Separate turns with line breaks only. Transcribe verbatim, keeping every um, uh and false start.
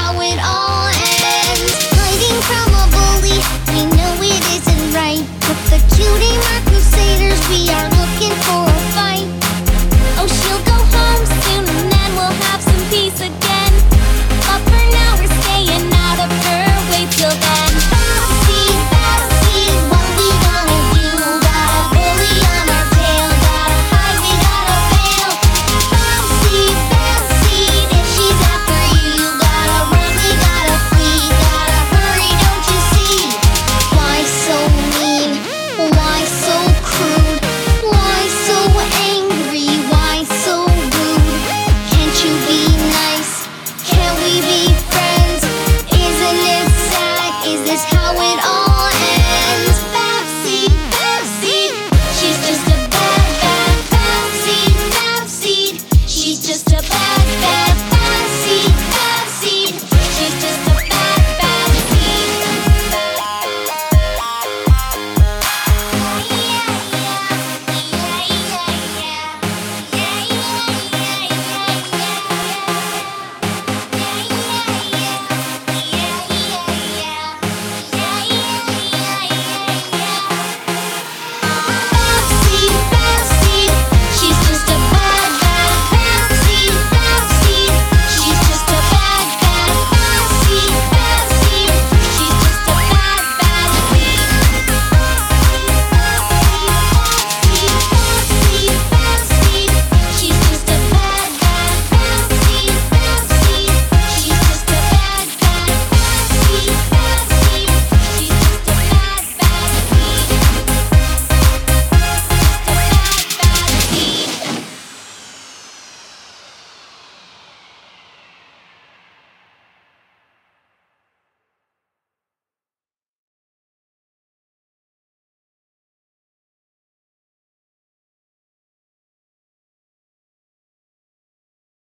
how it all ends. Hiding from a bully, we know it isn't right. With the cutie mark crusaders, we are looking for a fight. Oh, she'll go home soon and then we'll have some peace again. But for now we're staying out of her way till then. Backseat, backseat, what we gonna do? Got a bully on our tail, gotta hide, we gotta bail. Backseat, backseat, if she's after you, gotta run, we gotta flee, gotta hurry, don't you see? Why so mean? Why so crude? Why so angry? Why so rude? Can't you be nice? Can't we be friends? Isn't it sad? Is this how it all ends? Backseat, backseat, she's just a bad, bad, backseat, backseat, she's just a bad, bad